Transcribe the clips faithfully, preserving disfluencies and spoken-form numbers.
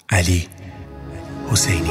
علی حسینی.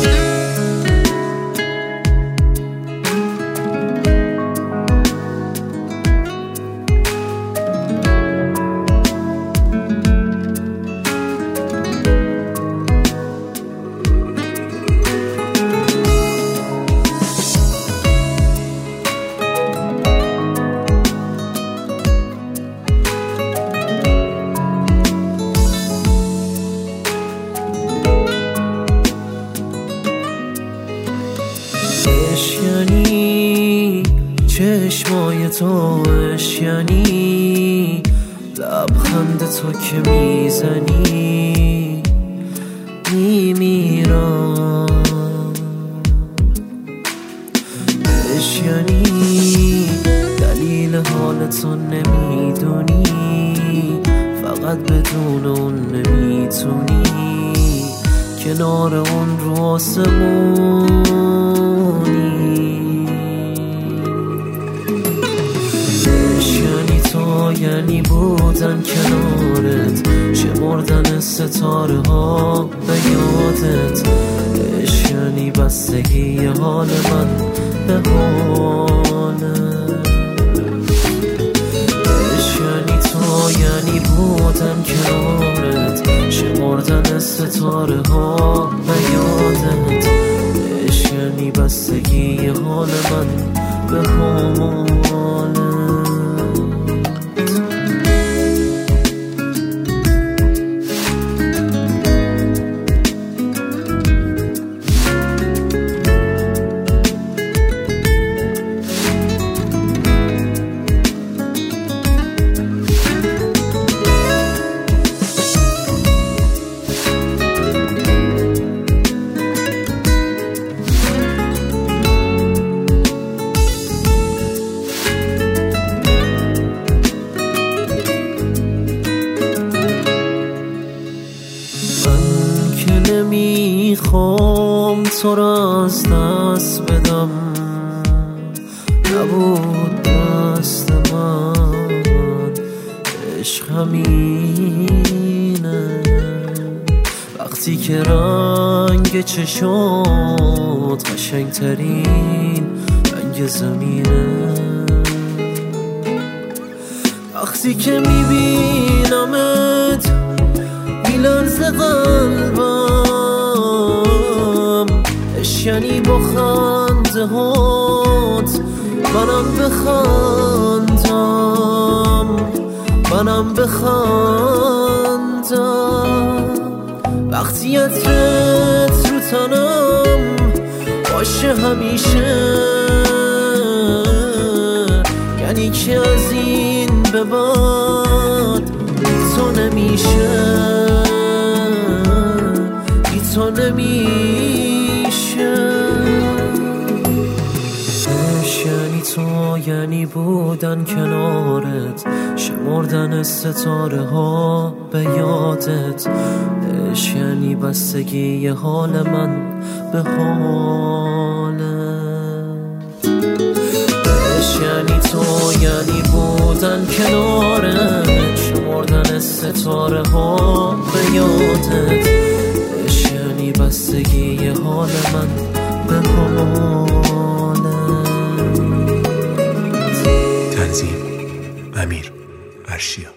اشکنی چشمای تو، اشکنی لبخند تو که میزنی میمیرم. اشکنی دلیل حال تو نمیدونی، فقط بدون اون نمیتونی کنار اون رو آسمونی. اشکنی تو یعنی بودن کنارت، شمردن ستاره ها به یادت. اشکنی بستگی حال من به حالت. اشکنی تو یعنی بودن کنارت، شمردن ستاره ها به یادت. اشکنی بستگی حال من به حالت. نمیخوام تو را از دست بدم، نبود دست من. عشق همینه وقتی که رنگ چشات قشنگترین رنگ زمینه. وقتی که میبینمت میلرزه قلبم. اشکنی با خنده هات منم بخندم، منم بخندم. وقتی عطرت رو تنم باشه همیشه، یعنی که از این به بعد تو نمیشه، تو نمیشه. اشکنی تو یعنی بودن کنارت، شمردن ستاره ها به یادت. اشکنی بستگی حال من به حالت. اشکنی تو یعنی بودن کنارت، شمردن ستاره ها به یادت. اشکنی بستگی حال من به حالت. تنظیم امیر عرشیا.